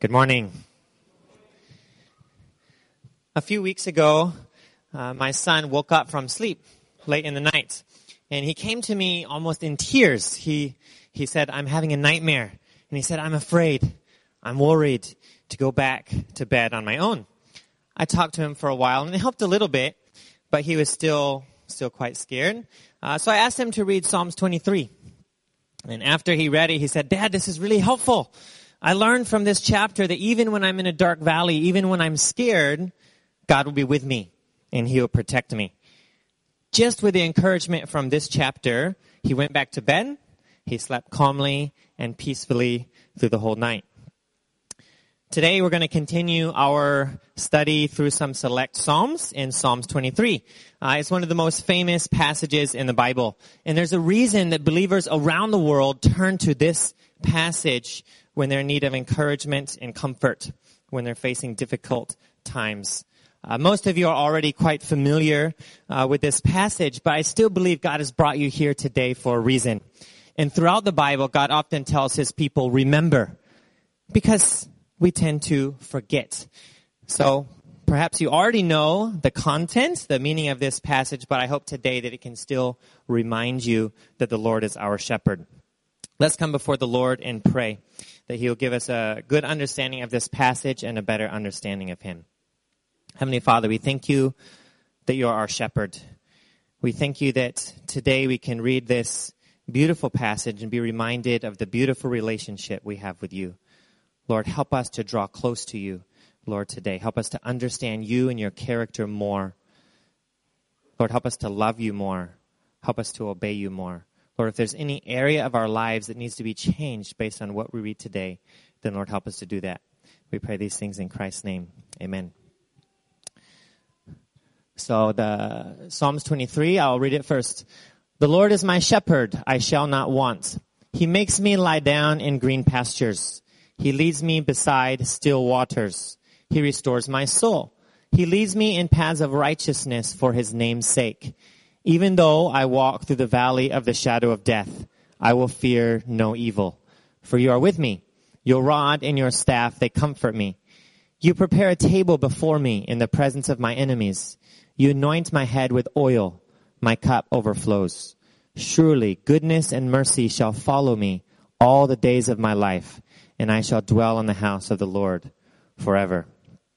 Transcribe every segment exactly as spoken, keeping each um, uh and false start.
Good morning. A few weeks ago, uh, my son woke up from sleep late in the night, and he came to me almost in tears. He he said, "I'm having a nightmare," and he said, "I'm afraid, I'm worried to go back to bed on my own." I talked to him for a while, and it helped a little bit, but he was still still quite scared. Uh, so I asked him to read Psalms twenty-three, and after he read it, he said, "Dad, this is really helpful. I learned from this chapter that even when I'm in a dark valley, even when I'm scared, God will be with me and He will protect me." Just with the encouragement from this chapter, he went back to bed. He slept calmly and peacefully through the whole night. Today we're going to continue our study through some select Psalms in Psalms twenty-three. Uh, it's one of the most famous passages in the Bible. And there's a reason that believers around the world turn to this passage when they're in need of encouragement and comfort, when they're facing difficult times. Uh, most of you are already quite familiar uh, with this passage, but I still believe God has brought you here today for a reason. And throughout the Bible, God often tells His people, remember, because we tend to forget. So perhaps you already know the content, the meaning of this passage, but I hope today that it can still remind you that the Lord is our shepherd. Let's come before the Lord and pray that He will give us a good understanding of this passage and a better understanding of Him. Heavenly Father, we thank you that you are our shepherd. We thank you that today we can read this beautiful passage and be reminded of the beautiful relationship we have with you. Lord, help us to draw close to you, Lord, today. Help us to understand you and your character more. Lord, help us to love you more. Help us to obey you more. Lord, if there's any area of our lives that needs to be changed based on what we read today, then Lord, help us to do that. We pray these things in Christ's name. Amen. So the Psalms twenty-three, I'll read it first. The Lord is my shepherd, I shall not want. He makes me lie down in green pastures. He leads me beside still waters. He restores my soul. He leads me in paths of righteousness for His name's sake. Even though I walk through the valley of the shadow of death, I will fear no evil. For you are with me. Your rod and your staff, they comfort me. You prepare a table before me in the presence of my enemies. You anoint my head with oil. My cup overflows. Surely goodness and mercy shall follow me all the days of my life, and I shall dwell in the house of the Lord forever.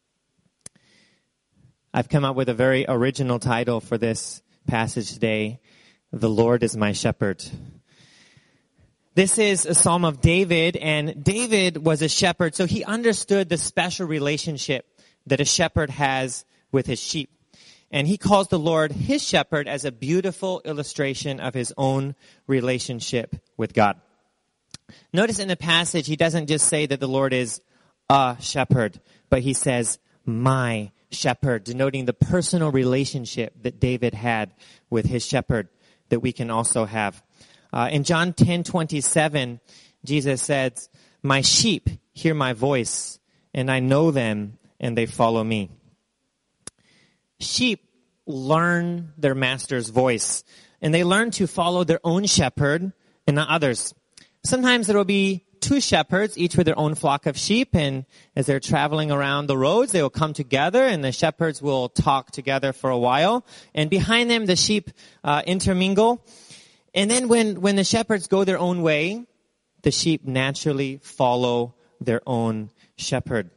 I've come up with a very original title for this passage today. The Lord is my shepherd. This is a psalm of David, and David was a shepherd, so he understood the special relationship that a shepherd has with his sheep. And he calls the Lord his shepherd as a beautiful illustration of his own relationship with God. Notice in the passage, he doesn't just say that the Lord is a shepherd, but he says, my shepherd, denoting the personal relationship that David had with his shepherd that we can also have. Uh, in John ten twenty-seven, Jesus says, my sheep hear my voice, and I know them, and they follow me. Sheep learn their master's voice, and they learn to follow their own shepherd and not others. Sometimes there will be two shepherds, each with their own flock of sheep, and as they're traveling around the roads, they will come together, and the shepherds will talk together for a while, and behind them, the sheep uh, intermingle. And then when, when the shepherds go their own way, the sheep naturally follow their own shepherd.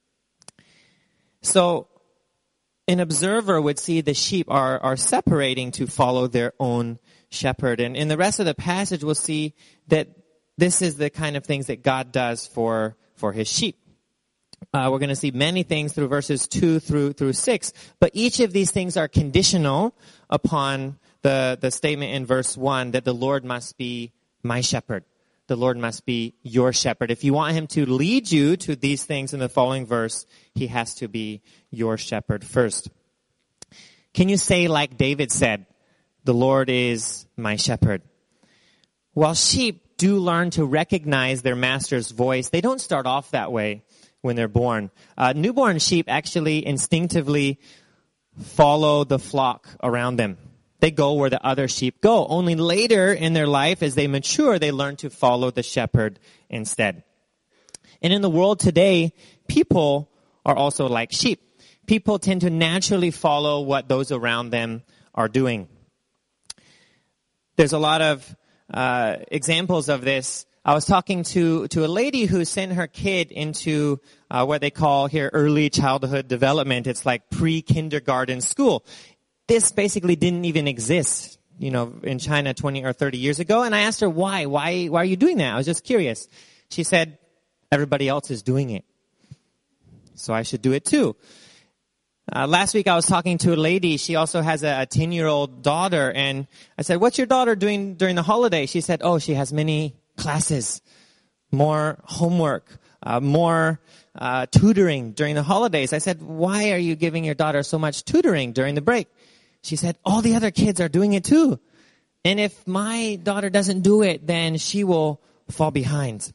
So an observer would see the sheep are, are separating to follow their own shepherd. And in the rest of the passage, we'll see that this is the kind of things that God does for, for His sheep. Uh, we're going to see many things through verses two through, through six, but each of these things are conditional upon the, the statement in verse one that the Lord must be my shepherd. The Lord must be your shepherd. If you want Him to lead you to these things in the following verse, He has to be your shepherd first. Can you say like David said, the Lord is my shepherd? While sheep do learn to recognize their master's voice, they don't start off that way when they're born. Uh, newborn sheep actually instinctively follow the flock around them. They go where the other sheep go. Only later in their life, as they mature, they learn to follow the shepherd instead. And in the world today, people are also like sheep. People tend to naturally follow what those around them are doing. There's a lot of uh, examples of this. I was talking to, to a lady who sent her kid into uh, what they call here early childhood development. It's like pre-kindergarten school. This basically didn't even exist, you know, in China twenty or thirty years ago. And I asked her, why? Why, why are you doing that? I was just curious. She said, everybody else is doing it, so I should do it too. Uh, last week I was talking to a lady. She also has a ten-year-old daughter. And I said, what's your daughter doing during the holiday? She said, oh, she has many classes, more homework, uh, more uh, tutoring during the holidays. I said, why are you giving your daughter so much tutoring during the break? She said, all the other kids are doing it too. And if my daughter doesn't do it, then she will fall behind.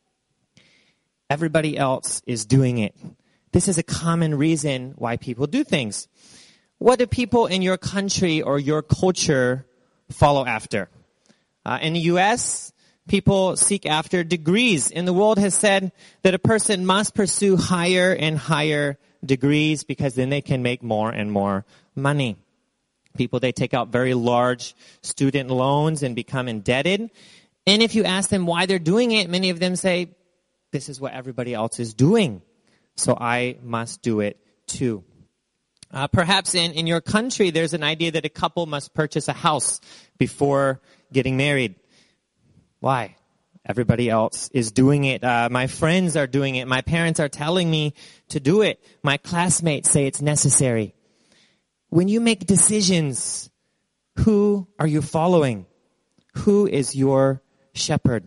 Everybody else is doing it. This is a common reason why people do things. What do people in your country or your culture follow after? Uh, in the U S, people seek after degrees. And the world has said that a person must pursue higher and higher degrees because then they can make more and more money. People, they take out very large student loans and become indebted. And if you ask them why they're doing it, many of them say, this is what everybody else is doing, so I must do it too. Uh, perhaps in, in your country, there's an idea that a couple must purchase a house before getting married. Why? Everybody else is doing it. Uh, my friends are doing it. My parents are telling me to do it. My classmates say it's necessary. When you make decisions, who are you following? Who is your shepherd?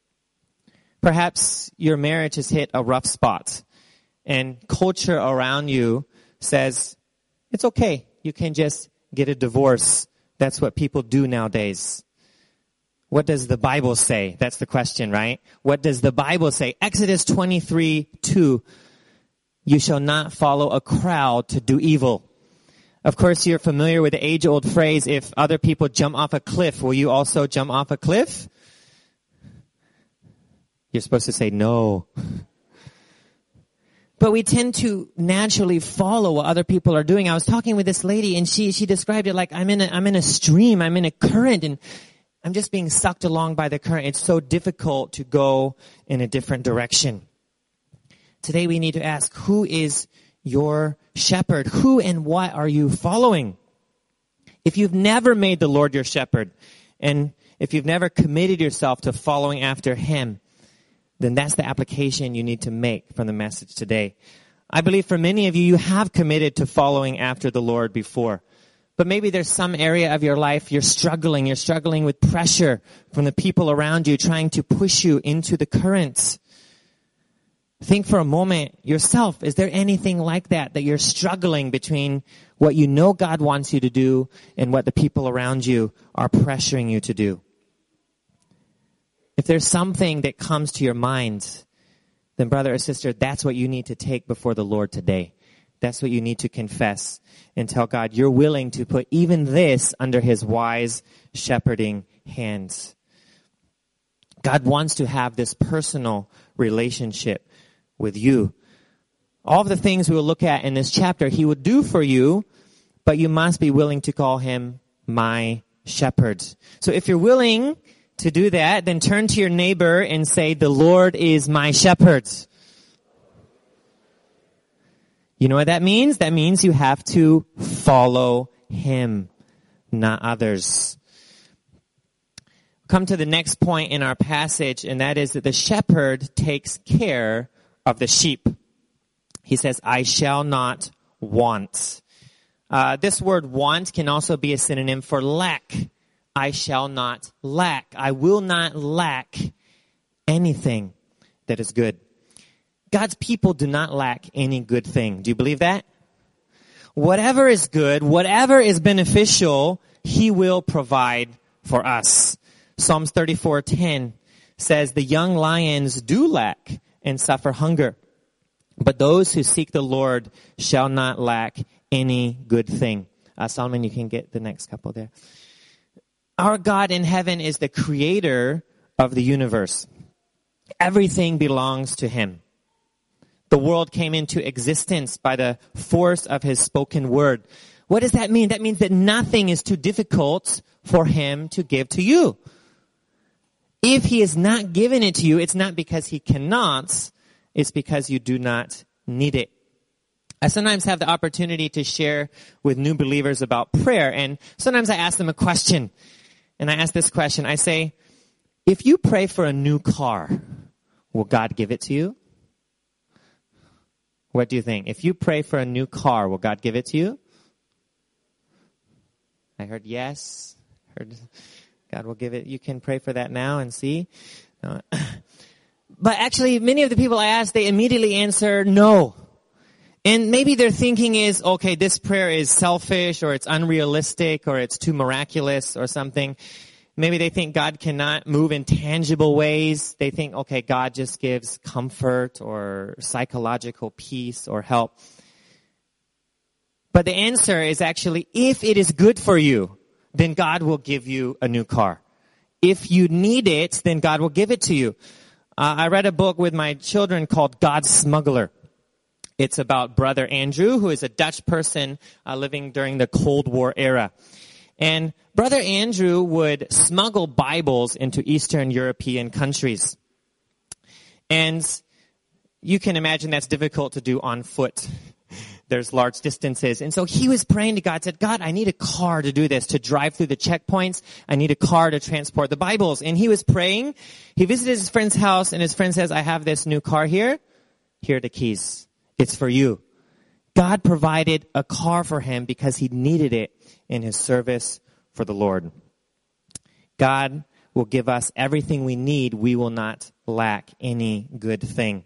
Perhaps your marriage has hit a rough spot, and culture around you says, it's okay, you can just get a divorce. That's what people do nowadays. What does the Bible say? That's the question, right? What does the Bible say? Exodus twenty-three two, you shall not follow a crowd to do evil. Of course, you're familiar with the age-old phrase, if other people jump off a cliff, will you also jump off a cliff? You're supposed to say no. But we tend to naturally follow what other people are doing. I was talking with this lady, and she she described it like I'm in a I'm in a stream, I'm in a current, and I'm just being sucked along by the current. It's so difficult to go in a different direction. Today we need to ask, who is your shepherd? Who and what are you following? If you've never made the Lord your shepherd, and if you've never committed yourself to following after Him, then that's the application you need to make from the message today. I believe for many of you, you have committed to following after the Lord before. But maybe there's some area of your life you're struggling. You're struggling with pressure from the people around you trying to push you into the currents. Think for a moment yourself. Is there anything like that, that you're struggling between what you know God wants you to do and what the people around you are pressuring you to do? If there's something that comes to your mind, then brother or sister, that's what you need to take before the Lord today. That's what you need to confess and tell God you're willing to put even this under His wise shepherding hands. God wants to have this personal relationship with you. All of the things we will look at in this chapter, He would do for you, but you must be willing to call Him my shepherd. So if you're willing to do that, then turn to your neighbor and say, the Lord is my shepherd. You know what that means? That means you have to follow Him, not others. Come to the next point in our passage, and that is that the shepherd takes care of the sheep. He says, I shall not want. Uh, this word want can also be a synonym for lack. I shall not lack. I will not lack anything that is good. God's people do not lack any good thing. Do you believe that? Whatever is good, whatever is beneficial, He will provide for us. Psalms thirty-four ten says, the young lions do lack and suffer hunger, but those who seek the Lord shall not lack any good thing. Uh, Solomon, you can get the next couple there. Our God in heaven is the creator of the universe. Everything belongs to him. The world came into existence by the force of his spoken word. What does that mean? That means that nothing is too difficult for him to give to you. If he has not given it to you, it's not because he cannot, it's because you do not need it. I sometimes have the opportunity to share with new believers about prayer, and sometimes I ask them a question. And I ask this question. I say, if you pray for a new car, will God give it to you? What do you think? If you pray for a new car, will God give it to you? I heard yes. Heard God will give it. You can pray for that now and see. No. But actually, many of the people I ask, they immediately answer no. And maybe their thinking is, okay, this prayer is selfish, or it's unrealistic, or it's too miraculous, or something. Maybe they think God cannot move in tangible ways. They think, okay, God just gives comfort or psychological peace or help. But the answer is actually, if it is good for you, then God will give you a new car. If you need it, then God will give it to you. Uh, I read a book with my children called God's Smuggler. It's about Brother Andrew, who is a Dutch person uh, living during the Cold War era. And Brother Andrew would smuggle Bibles into Eastern European countries. And you can imagine that's difficult to do on foot. There's large distances. And so he was praying to God, said, God, I need a car to do this, to drive through the checkpoints. I need a car to transport the Bibles. And he was praying. He visited his friend's house, and his friend says, I have this new car here. Here are the keys. It's for you. God provided a car for him because he needed it in his service for the Lord. God will give us everything we need. We will not lack any good thing.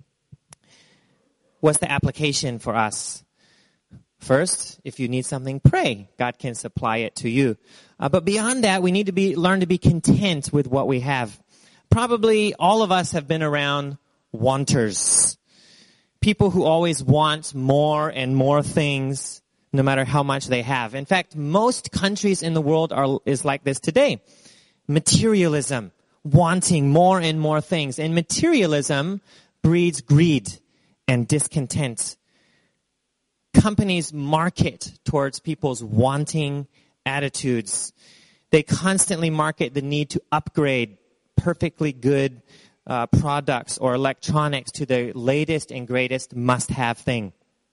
What's the application for us? First, if you need something, pray. God can supply it to you. Uh, but beyond that, we need to be learn to be content with what we have. Probably all of us have been around wanters. People who always want more and more things, no matter how much they have. In fact, most countries in the world are is like this today. Materialism, wanting more and more things. And materialism breeds greed and discontent. Companies market towards people's wanting attitudes. They constantly market the need to upgrade perfectly good uh, products or electronics to the latest and greatest must-have thing.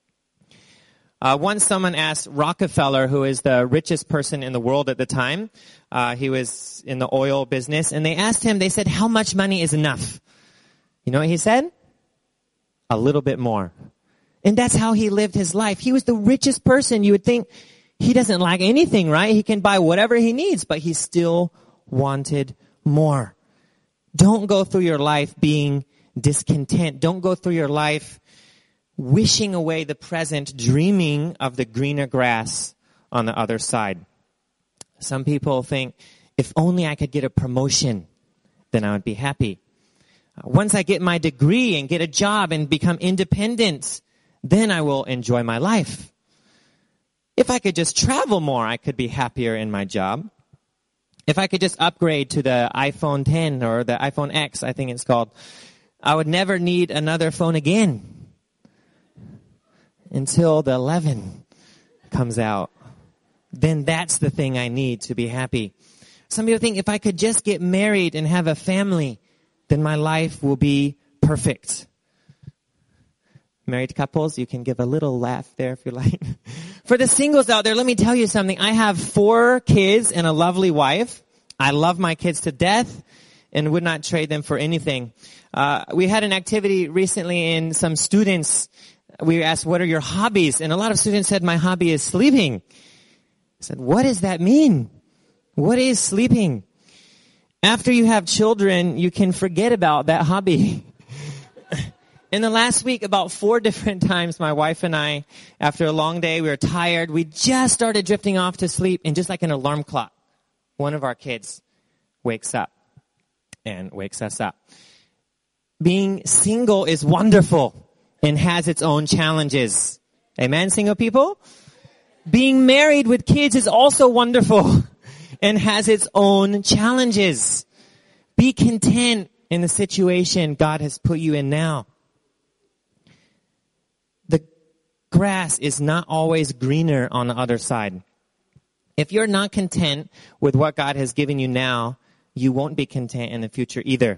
Uh, once someone asked Rockefeller, who is the richest person in the world at the time, uh, he was in the oil business, and they asked him, they said, how much money is enough? You know what he said? A little bit more. And that's how he lived his life. He was the richest person. You would think he doesn't lack anything, right? He can buy whatever he needs, but he still wanted more. Don't go through your life being discontent. Don't go through your life wishing away the present, dreaming of the greener grass on the other side. Some people think, if only I could get a promotion, then I would be happy. Once I get my degree and get a job and become independent, then I will enjoy my life. If I could just travel more, I could be happier in my job. If I could just upgrade to the iPhone ten or the iPhone X, I think it's called, I would never need another phone again until the eleven comes out. Then that's the thing I need to be happy. Some people think if I could just get married and have a family, then my life will be perfect. Married couples, you can give a little laugh there if you like. For the singles out there, let me tell you something. I have four kids and a lovely wife. I love my kids to death and would not trade them for anything. Uh, we had an activity recently in some students. We asked, what are your hobbies? And a lot of students said, my hobby is sleeping. I said, what does that mean? What is sleeping? After you have children, you can forget about that hobby. In the last week, about four different times, my wife and I, after a long day, we were tired. We just started drifting off to sleep, and just like an alarm clock, one of our kids wakes up and wakes us up. Being single is wonderful and has its own challenges. Amen, single people? Being married with kids is also wonderful and has its own challenges. Be content in the situation God has put you in now. The grass is not always greener on the other side. If you're not content with what God has given you now, you won't be content in the future either.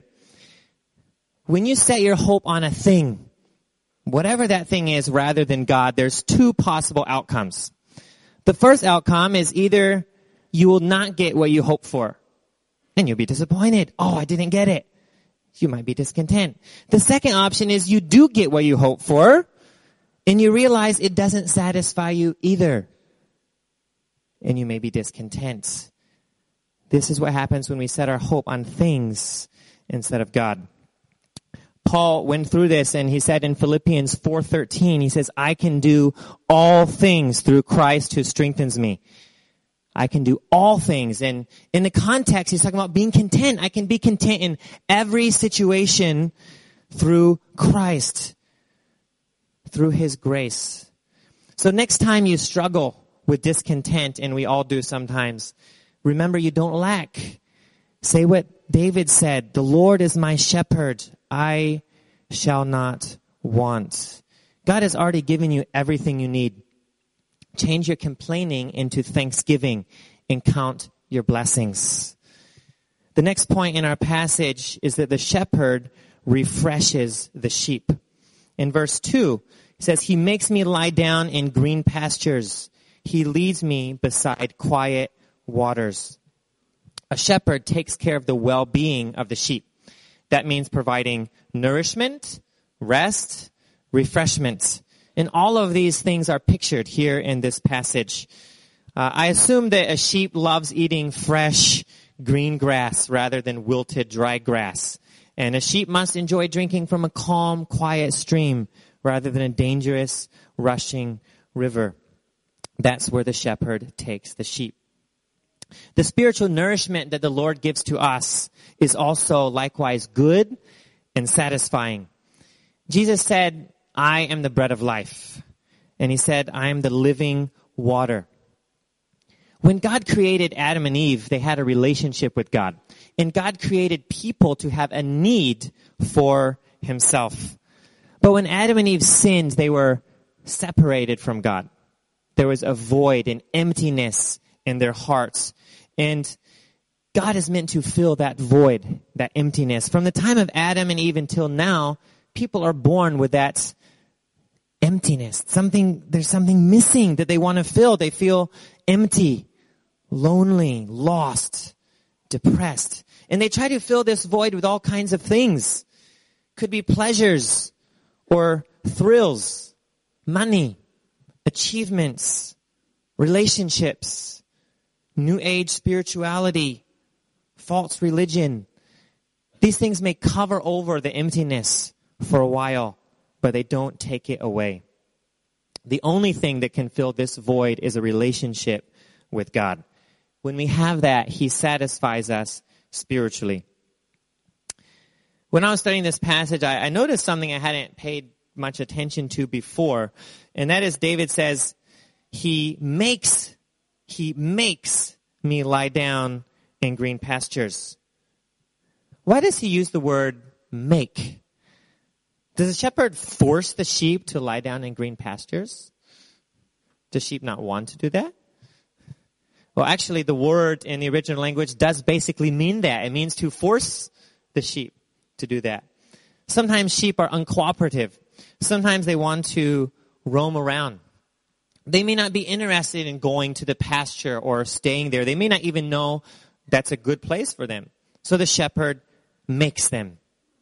When you set your hope on a thing, whatever that thing is rather than God, there's two possible outcomes. The first outcome is either you will not get what you hope for, and you'll be disappointed. Oh, I didn't get it. You might be discontent. The second option is you do get what you hope for, and you realize it doesn't satisfy you either, and you may be discontent. This is what happens when we set our hope on things instead of God. Paul went through this, and he said in Philippians four thirteen, he says, I can do all things through Christ who strengthens me. I can do all things. And in the context, he's talking about being content. I can be content in every situation through Christ, through his grace. So next time you struggle with discontent, and we all do sometimes, remember you don't lack. Say what David said, the Lord is my shepherd. I shall not want. God has already given you everything you need. Change your complaining into thanksgiving and count your blessings. The next point in our passage is that the shepherd refreshes the sheep. In verse two, it says, he makes me lie down in green pastures. He leads me beside quiet waters. A shepherd takes care of the well-being of the sheep. That means providing nourishment, rest, refreshment. And all of these things are pictured here in this passage. Uh, I assume that a sheep loves eating fresh green grass rather than wilted dry grass. And a sheep must enjoy drinking from a calm, quiet stream rather than a dangerous, rushing river. That's where the shepherd takes the sheep. The spiritual nourishment that the Lord gives to us is also likewise good and satisfying. Jesus said, I am the bread of life. And he said, I am the living water. When God created Adam and Eve, they had a relationship with God. And God created people to have a need for himself. But when Adam and Eve sinned, they were separated from God. There was a void, an emptiness in their hearts. And God is meant to fill that void, that emptiness. From the time of Adam and Eve until now, people are born with that emptiness. Something, there's something missing that they want to fill. They feel empty, lonely, lost, depressed. And they try to fill this void with all kinds of things. Could be pleasures or thrills, money, achievements, relationships, New Age spirituality, false religion. These things may cover over the emptiness for a while, but they don't take it away. The only thing that can fill this void is a relationship with God. When we have that, he satisfies us spiritually. When I was studying this passage, I, I noticed something I hadn't paid much attention to before, and that is David says, he makes He makes me lie down in green pastures. Why does he use the word make? Does the shepherd force the sheep to lie down in green pastures? Does sheep not want to do that? Well, actually, the word in the original language does basically mean that. It means to force the sheep to do that. Sometimes sheep are uncooperative. Sometimes they want to roam around. They may not be interested in going to the pasture or staying there. They may not even know that's a good place for them. So the shepherd makes them.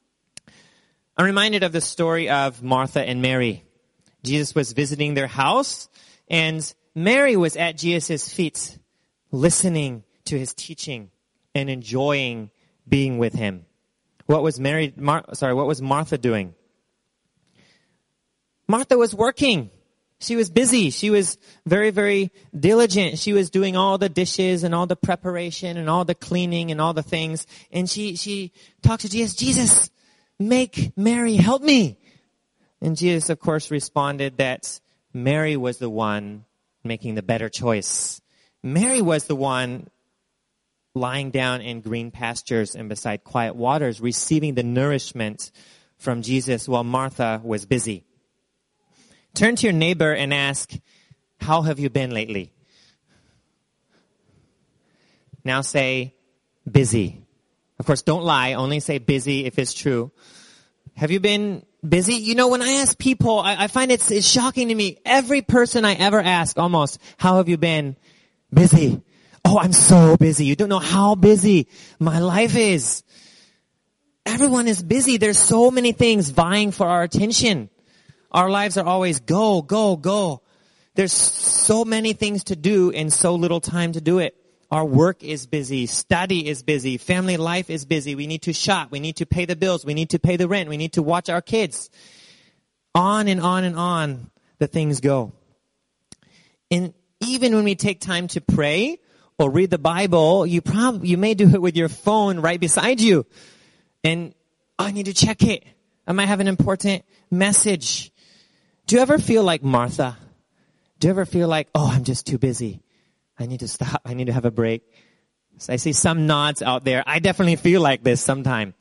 I'm reminded of the story of Martha and Mary. Jesus was visiting their house, and Mary was at Jesus' feet, listening to his teaching and enjoying being with him. What was Mary? Mar, sorry, what was Martha doing? Martha was working. She was busy. She was very, very diligent. She was doing all the dishes and all the preparation and all the cleaning and all the things. And she, she talked to Jesus, Jesus, make Mary help me. And Jesus, of course, responded that Mary was the one making the better choice. Mary was the one lying down in green pastures and beside quiet waters, receiving the nourishment from Jesus while Martha was busy. Turn to your neighbor and ask, how have you been lately? Now say, busy. Of course, don't lie. Only say busy if it's true. Have you been busy? You know, when I ask people, I, I find it's, it's shocking to me. Every person I ever ask, almost, how have you been? Busy. Oh, I'm so busy. You don't know how busy my life is. Everyone is busy. There's so many things vying for our attention. Our lives are always go, go, go. There's so many things to do and so little time to do it. Our work is busy. Study is busy. Family life is busy. We need to shop. We need to pay the bills. We need to pay the rent. We need to watch our kids. On and on and on the things go. And even when we take time to pray or read the Bible, you probably, you may do it with your phone right beside you. And oh, I need to check it. I might have an important message. Do you ever feel like Martha? Do you ever feel like, oh, I'm just too busy. I need to stop. I need to have a break. So I see some nods out there. I definitely feel like this sometime.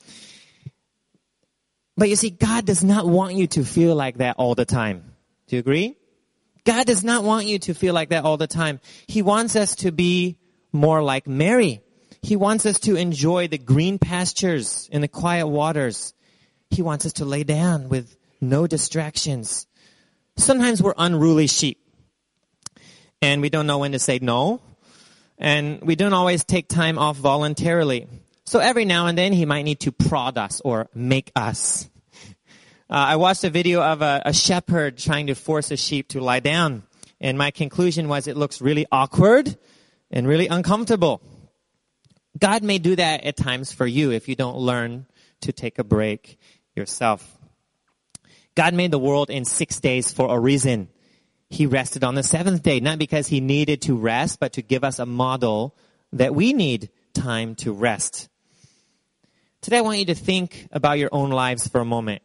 But you see, God does not want you to feel like that all the time. Do you agree? God does not want you to feel like that all the time. He wants us to be more like Mary. He wants us to enjoy the green pastures and the quiet waters. He wants us to lay down with no distractions. Sometimes we're unruly sheep. And we don't know when to say no. And we don't always take time off voluntarily. So every now and then he might need to prod us or make us. Uh, I watched a video of a, a shepherd trying to force a sheep to lie down. And my conclusion was it looks really awkward and really uncomfortable. God may do that at times for you if you don't learn to take a break yourself. God made the world in six days for a reason. He rested on the seventh day, not because he needed to rest, but to give us a model that we need time to rest. Today I want you to think about your own lives for a moment.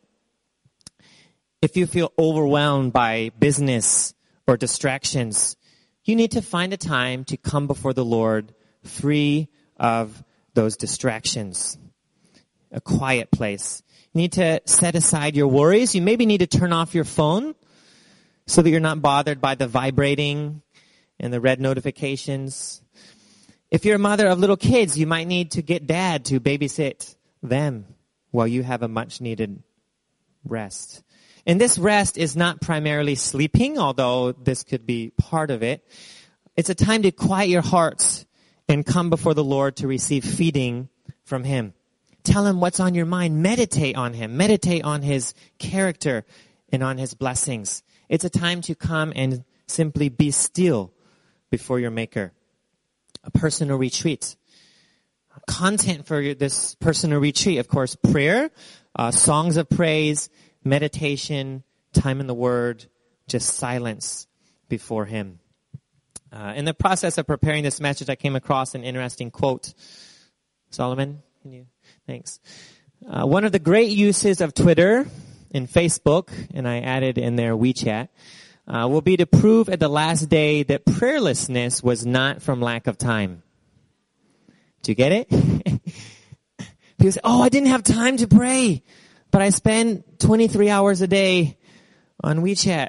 If you feel overwhelmed by business or distractions, you need to find a time to come before the Lord free of those distractions. A quiet place. You need to set aside your worries. You maybe need to turn off your phone so that you're not bothered by the vibrating and the red notifications. If you're a mother of little kids, you might need to get dad to babysit them while you have a much needed rest. And this rest is not primarily sleeping, although this could be part of it. It's a time to quiet your hearts and come before the Lord to receive feeding from him. Tell him what's on your mind. Meditate on him. Meditate on his character and on his blessings. It's a time to come and simply be still before your Maker. A personal retreat. Content for this personal retreat, of course, prayer, uh, songs of praise, meditation, time in the Word, just silence before him. Uh, in the process of preparing this message, I came across an interesting quote. Solomon, can you? Thanks. Uh, one of the great uses of Twitter and Facebook, and I added in there WeChat, uh, will be to prove at the last day that prayerlessness was not from lack of time. Do you get it? People say, oh, I didn't have time to pray, but I spend twenty-three hours a day on WeChat.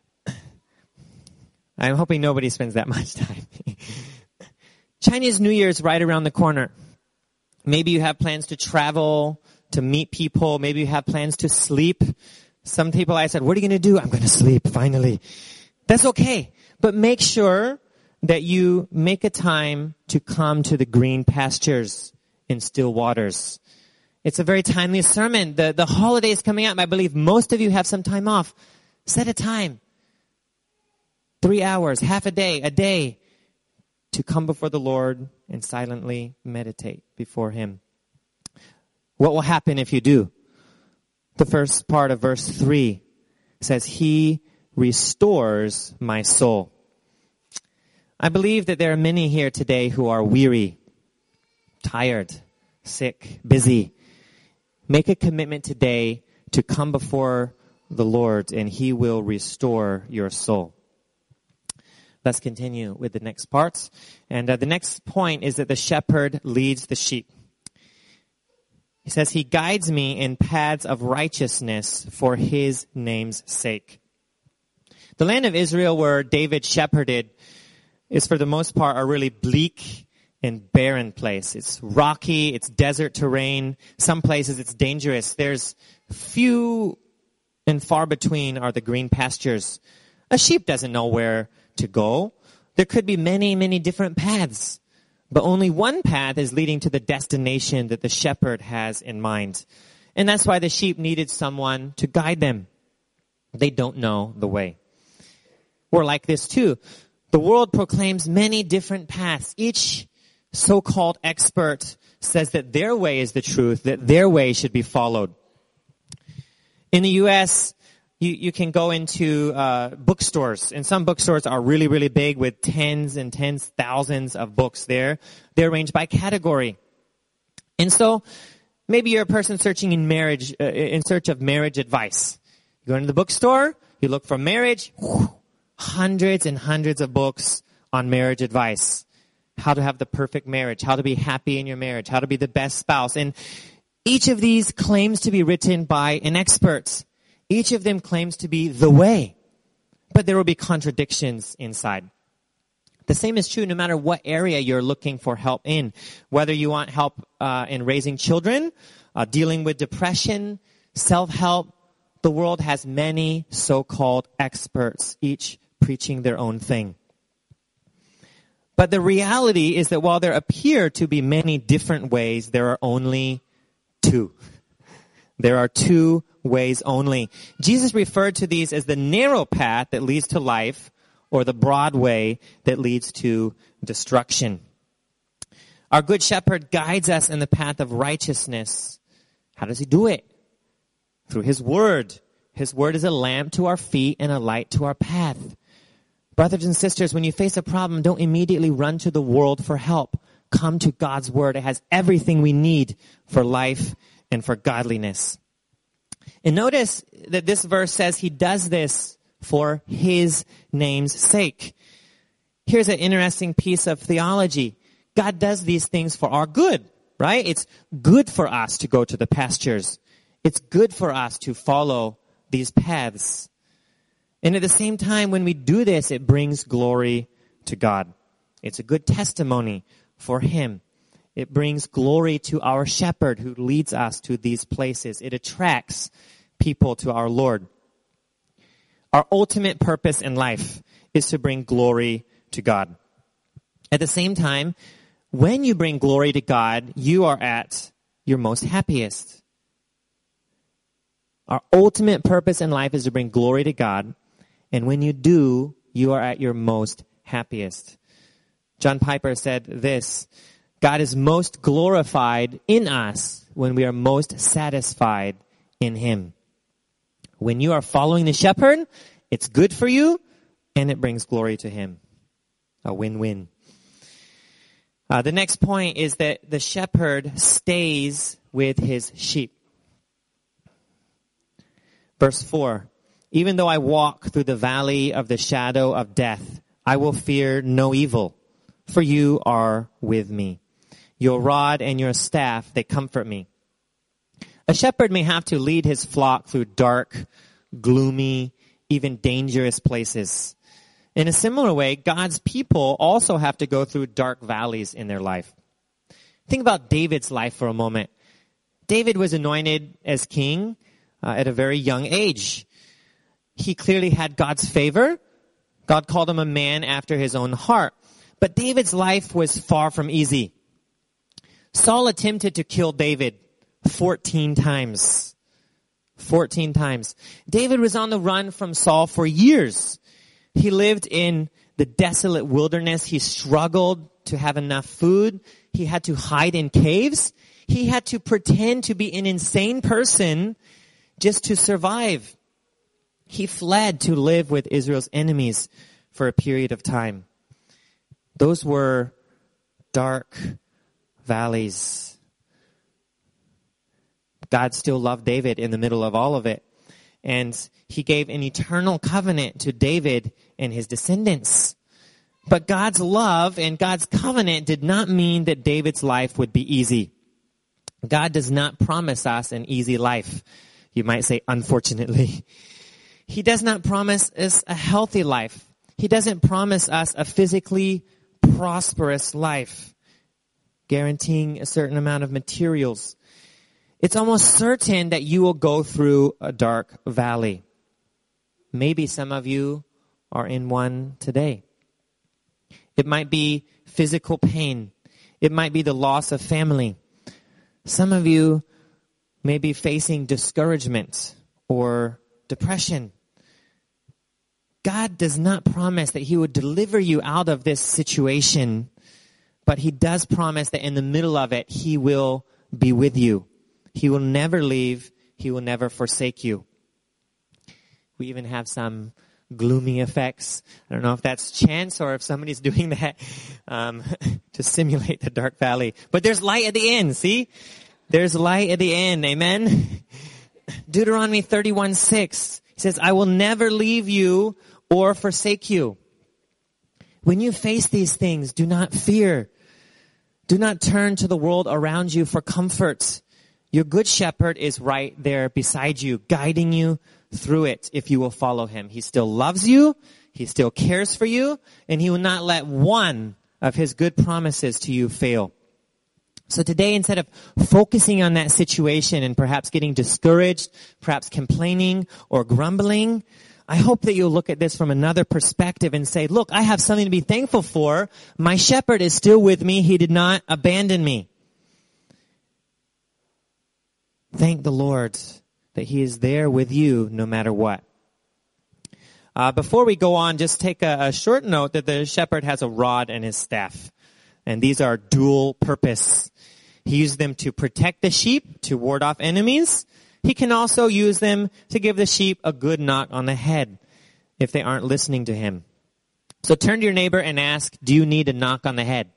I'm hoping nobody spends that much time. Chinese New Year is right around the corner. Maybe you have plans to travel, to meet people. Maybe you have plans to sleep. Some people I said, what are you going to do? I'm going to sleep, finally. That's okay. But make sure that you make a time to come to the green pastures and still waters. It's a very timely sermon. The, the holiday is coming up. I believe most of you have some time off. Set a time. Three hours, half a day, a day to come before the Lord and silently meditate before him. What will happen if you do? The first part of verse three says, he restores my soul. I believe that there are many here today who are weary, tired, sick, busy. Make a commitment today to come before the Lord and he will restore your soul. Let's continue with the next part. And uh, the next point is that the shepherd leads the sheep. He says, he guides me in paths of righteousness for his name's sake. The land of Israel where David shepherded is for the most part a really bleak and barren place. It's rocky, it's desert terrain. Some places it's dangerous. There's few and far between are the green pastures. A sheep doesn't know where to go. There could be many, many different paths, but only one path is leading to the destination that the shepherd has in mind. And that's why the sheep needed someone to guide them. They don't know the way. We're like this too. The world proclaims many different paths. Each so-called expert says that their way is the truth, that their way should be followed. In the U S, you, you can go into uh, bookstores, and some bookstores are really, really big with tens and tens, thousands of books there. They're arranged by category. And so, maybe you're a person searching in marriage, uh, in search of marriage advice. You go into the bookstore, you look for marriage, whew, hundreds and hundreds of books on marriage advice. How to have the perfect marriage, how to be happy in your marriage, how to be the best spouse. And each of these claims to be written by an expert. Each of them claims to be the way. But there will be contradictions inside. The same is true no matter what area you're looking for help in. Whether you want help uh, in raising children, uh, dealing with depression, self-help, the world has many so-called experts, each preaching their own thing. But the reality is that while there appear to be many different ways, there are only two. There are two ways only. Jesus referred to these as the narrow path that leads to life or the broad way that leads to destruction. Our good shepherd guides us in the path of righteousness. How does he do it? Through his word. His word is a lamp to our feet and a light to our path. Brothers and sisters, when you face a problem, don't immediately run to the world for help. Come to God's word. It has everything we need for life and for godliness. And notice that this verse says he does this for his name's sake. Here's an interesting piece of theology. God does these things for our good, right? It's good for us to go to the pastures. It's good for us to follow these paths. And at the same time, when we do this, it brings glory to God. It's a good testimony for him. It brings glory to our shepherd who leads us to these places. It attracts people to our Lord. Our ultimate purpose in life is to bring glory to God. At the same time, when you bring glory to God, you are at your most happiest. Our ultimate purpose in life is to bring glory to God. And when you do, you are at your most happiest. John Piper said this, God is most glorified in us when we are most satisfied in him. When you are following the shepherd, it's good for you and it brings glory to him. A win-win. Uh, the next point is that the shepherd stays with his sheep. Verse four, even though I walk through the valley of the shadow of death, I will fear no evil, for you are with me. Your rod and your staff, they comfort me. A shepherd may have to lead his flock through dark, gloomy, even dangerous places. In a similar way, God's people also have to go through dark valleys in their life. Think about David's life for a moment. David was anointed as king uh, at a very young age. He clearly had God's favor. God called him a man after his own heart. But David's life was far from easy. Saul attempted to kill David fourteen times. fourteen times. David was on the run from Saul for years. He lived in the desolate wilderness. He struggled to have enough food. He had to hide in caves. He had to pretend to be an insane person just to survive. He fled to live with Israel's enemies for a period of time. Those were dark valleys. God still loved David in the middle of all of it. And he gave an eternal covenant to David and his descendants. But God's love and God's covenant did not mean that David's life would be easy. God does not promise us an easy life. You might say, unfortunately. He does not promise us a healthy life. He doesn't promise us a physically prosperous life, guaranteeing a certain amount of materials. It's almost certain that you will go through a dark valley. Maybe some of you are in one today. It might be physical pain. It might be the loss of family. Some of you may be facing discouragement or depression. God does not promise that He would deliver you out of this situation, but He does promise that in the middle of it, He will be with you. He will never leave. He will never forsake you. We even have some gloomy effects. I don't know if that's chance or if somebody's doing that um, to simulate the dark valley. But there's light at the end, see? There's light at the end, amen? Deuteronomy thirty-one six says, I will never leave you or forsake you. When you face these things, do not fear. Do not turn to the world around you for comfort. Your good shepherd is right there beside you, guiding you through it if you will follow him. He still loves you. He still cares for you. And he will not let one of his good promises to you fail. So today, instead of focusing on that situation and perhaps getting discouraged, perhaps complaining or grumbling, I hope that you'll look at this from another perspective and say, look, I have something to be thankful for. My shepherd is still with me. He did not abandon me. Thank the Lord that he is there with you no matter what. Uh, before we go on, just take a, a short note that the shepherd has a rod and his staff. And these are dual purpose. He used them to protect the sheep, to ward off enemies. He can also use them to give the sheep a good knock on the head if they aren't listening to him. So turn to your neighbor and ask, do you need a knock on the head?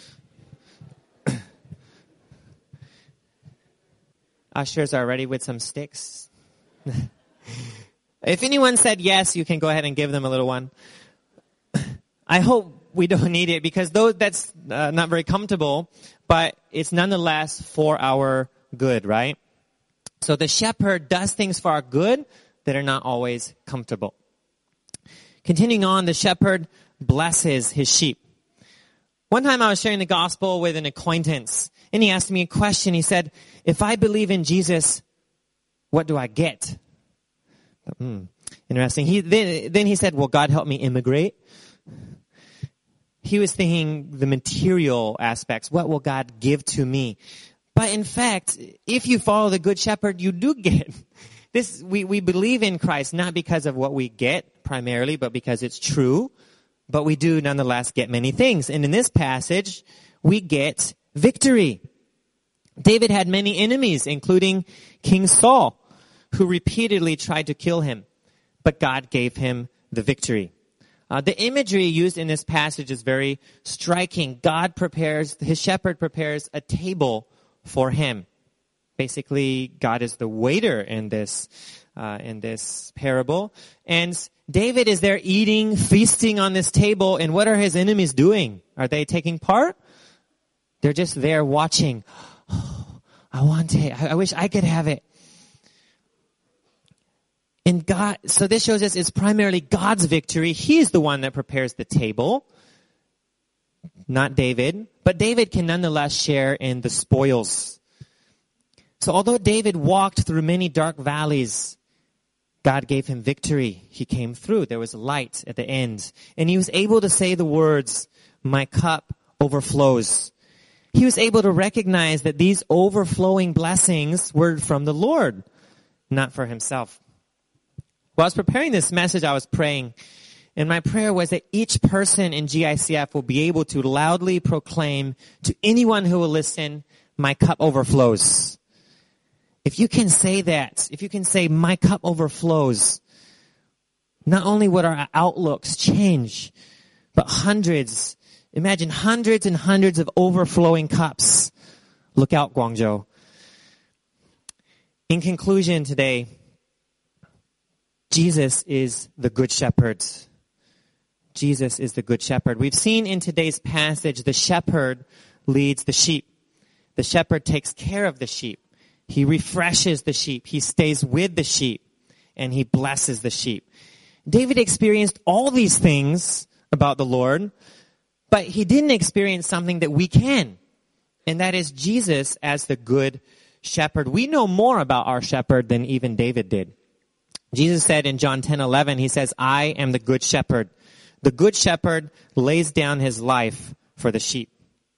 Ushers are ready with some sticks. If anyone said yes, you can go ahead and give them a little one. I hope we don't need it because though that's uh, not very comfortable, but it's nonetheless for our good, right? So the shepherd does things for our good that are not always comfortable. Continuing on, the shepherd blesses his sheep. One time I was sharing the gospel with an acquaintance, and he asked me a question. He said, if I believe in Jesus, what do I get? Hmm, interesting. He, then, then he said, well, God help me immigrate. He was thinking the material aspects. What will God give to me? But in fact, if you follow the Good Shepherd, you do get this. We, we believe in Christ, not because of what we get primarily, but because it's true. But we do nonetheless get many things. And in this passage, we get victory. David had many enemies, including King Saul, who repeatedly tried to kill him. But God gave him the victory. Uh, the imagery used in this passage is very striking. God prepares, his shepherd prepares a table for him. Basically, God is the waiter in this, uh, in this parable. And David is there eating, feasting on this table. And what are his enemies doing? Are they taking part? They're just there watching. Oh, I want it. I, I wish I could have it. And God, so this shows us it's primarily God's victory. He's the one that prepares the table, not David. But David can nonetheless share in the spoils. So although David walked through many dark valleys, God gave him victory. He came through. There was light at the end. And he was able to say the words, my cup overflows. He was able to recognize that these overflowing blessings were from the Lord, not for himself. While I was preparing this message, I was praying. And my prayer was that each person in G I C F will be able to loudly proclaim to anyone who will listen, my cup overflows. If you can say that, if you can say, my cup overflows, not only would our outlooks change, but hundreds, imagine hundreds and hundreds of overflowing cups. Look out, Guangzhou. In conclusion today, Jesus is the Good Shepherd. Jesus is the good shepherd. We've seen in today's passage, the shepherd leads the sheep. The shepherd takes care of the sheep. He refreshes the sheep. He stays with the sheep, and he blesses the sheep. David experienced all these things about the Lord, but he didn't experience something that we can, and that is Jesus as the good shepherd. We know more about our shepherd than even David did. Jesus said in John ten eleven, he says, I am the good shepherd. The good shepherd lays down his life for the sheep.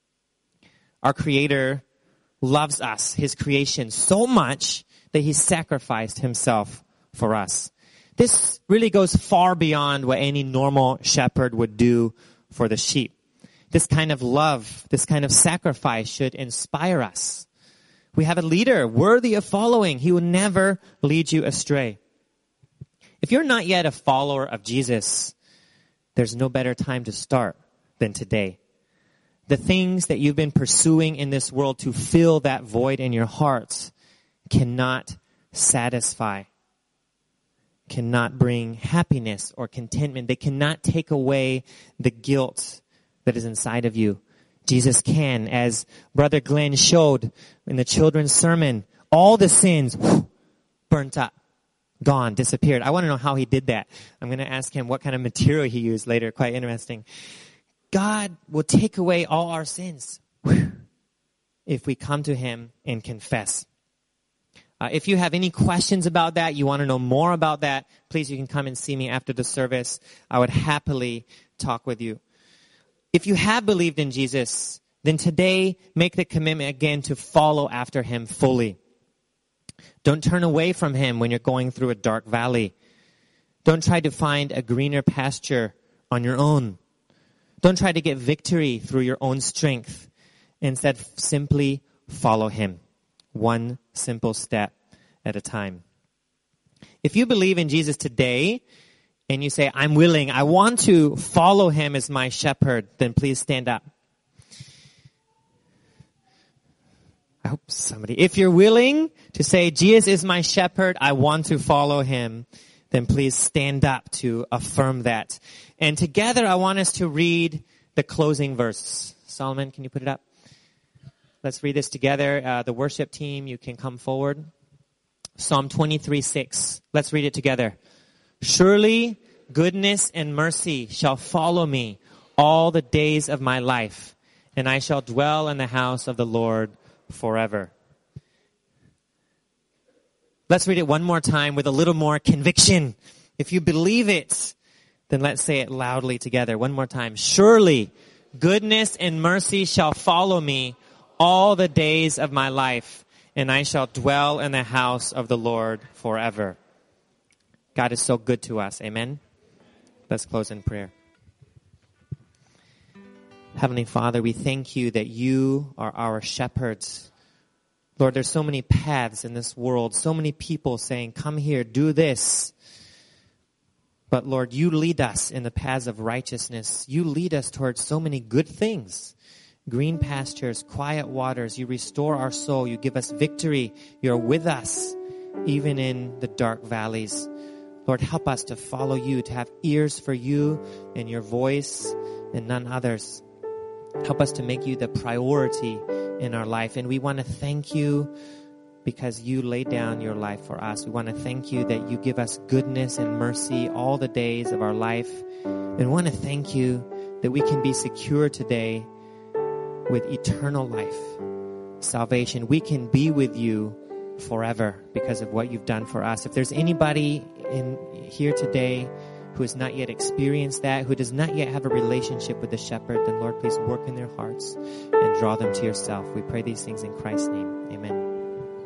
Our Creator loves us, his creation, so much that he sacrificed himself for us. This really goes far beyond what any normal shepherd would do for the sheep. This kind of love, this kind of sacrifice should inspire us. We have a leader worthy of following. He will never lead you astray. If you're not yet a follower of Jesus, there's no better time to start than today. The things that you've been pursuing in this world to fill that void in your hearts cannot satisfy, cannot bring happiness or contentment. They cannot take away the guilt that is inside of you. Jesus can, as Brother Glenn showed in the children's sermon, all the sins whew, burnt up, gone, disappeared. I want to know how he did that. I'm going to ask him what kind of material he used later. Quite interesting. God will take away all our sins whew, if we come to him and confess. Uh, if you have any questions about that, you want to know more about that, please, you can come and see me after the service. I would happily talk with you. If you have believed in Jesus, then today make the commitment again to follow after him fully. Don't turn away from him when you're going through a dark valley. Don't try to find a greener pasture on your own. Don't try to get victory through your own strength. Instead, simply follow him, one simple step at a time. If you believe in Jesus today, and you say, I'm willing, I want to follow him as my shepherd, then please stand up. I hope somebody, if you're willing to say, Jesus is my shepherd, I want to follow him, then please stand up to affirm that. And together I want us to read the closing verse. Solomon, can you put it up? Let's read this together. Uh, the worship team, you can come forward. Psalm twenty-three six. Let's read it together. Surely goodness and mercy shall follow me all the days of my life, and I shall dwell in the house of the Lord forever. Let's read it one more time with a little more conviction. If you believe it, then let's say it loudly together. One more time. Surely goodness and mercy shall follow me all the days of my life, and I shall dwell in the house of the Lord forever. God is so good to us. Amen. Let's close in prayer. Heavenly Father, we thank you that you are our shepherds. Lord, there's so many paths in this world, so many people saying, come here, do this. But Lord, you lead us in the paths of righteousness. You lead us towards so many good things. Green pastures, quiet waters. You restore our soul. You give us victory. You're with us, even in the dark valleys. Lord, help us to follow you, to have ears for you and your voice and none others. Help us to make you the priority in our life. And we want to thank you because you laid down your life for us. We want to thank you that you give us goodness and mercy all the days of our life. And we want to thank you that we can be secure today with eternal life, salvation. We can be with you forever because of what you've done for us. If there's anybody in here today who has not yet experienced that, who does not yet have a relationship with the shepherd, then Lord, please work in their hearts and draw them to yourself. We pray these things in Christ's name. Amen.